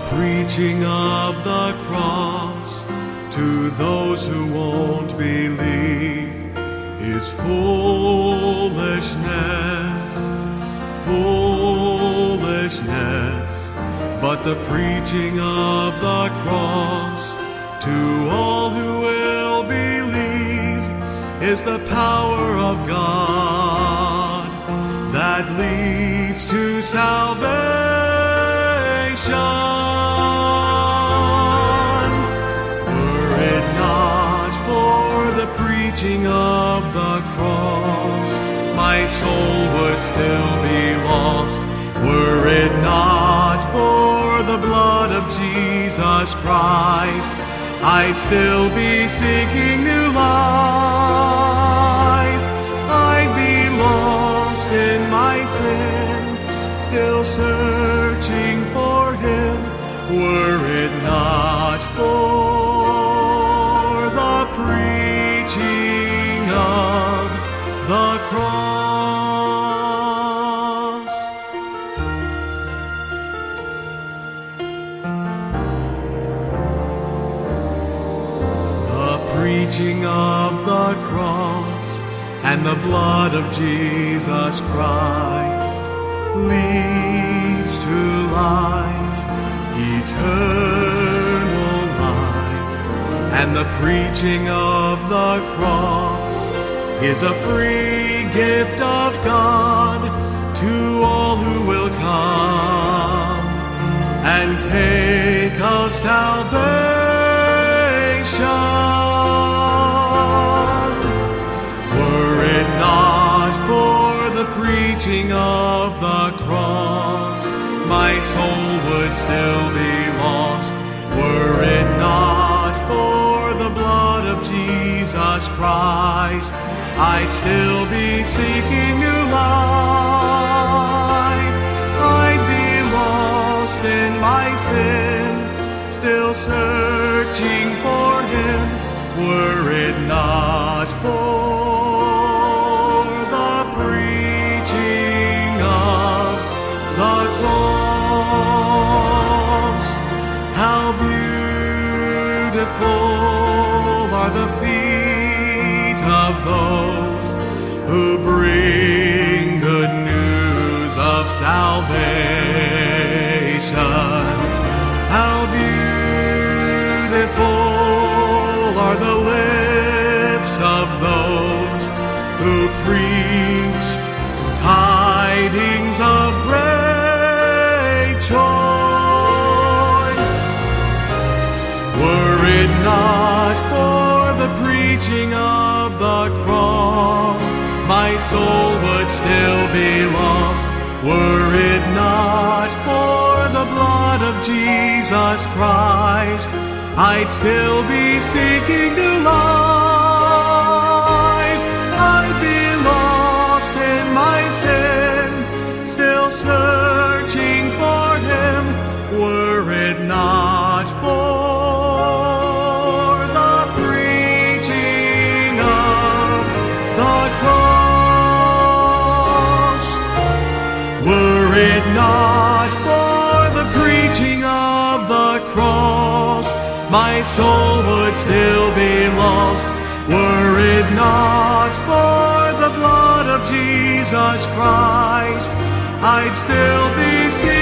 preaching of the cross to those who won't believe is foolishness, foolishness. But the preaching of the cross to all who will believe is the power of God that leads to salvation. Were it not for the preaching of the cross, my soul would still be lost. Were it not for the blood of Jesus Christ, I'd still be seeking new life. I'd be lost in my sin, still searching for Him. Were it not for the preaching of the cross. The preaching of the cross and the blood of Jesus Christ leads to life, eternal life. And the preaching of the cross is a free gift of God to all who will come and take of salvation. Were it not for the preaching of the cross, my soul would still be lost. Were it not for the blood of Jesus Christ, I'd still be seeking new life. I'd be lost in my sin, still searching for Him. Were it not for the preaching of the cross, how beautiful are the feet of those who bring good news of salvation. How beautiful are the lips of those who preach tidings of great joy. Were it not for the preaching of the cross, my soul would still be lost. Were it not for the blood of Jesus Christ, I'd still be seeking new life. I'd be lost in my sin, still searching for Him. Were it not for the preaching of the cross, were it not for the preaching of the cross, my soul would still be lost. Were it not for the blood of Jesus Christ, I'd still be